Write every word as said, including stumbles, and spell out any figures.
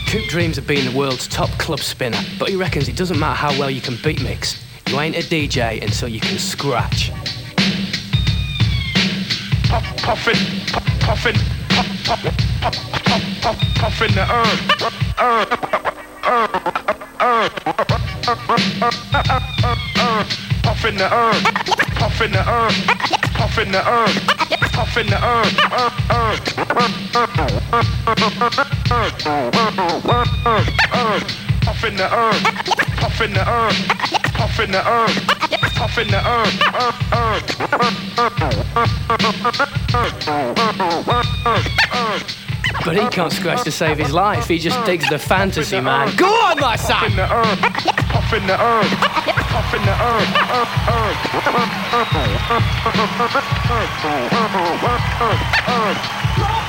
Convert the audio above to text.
Coop dreams of being the world's top club spinner, but he reckons it doesn't matter how well you can beat mix. You ain't a D J until you can scratch. Puff, puffin', puff, puffin', puff, puff, puff, puff, puff, puffin' the herb, herb, herb, herb, puffin' the herb, puffin' the herb, puffin' the herb, puffin' the herb, herb, herb, puffin' the herb, puffin' the herb, puffin' the herb, puffin' the herb, herb, herb. But he can't scratch to save his life, he just digs the fantasy, man. Go on, my son! Puffin' the herb, puffin' the herb, puffin' the herb, herb, herb, herb, herb, herb, herb, herb, herb, herb, herb.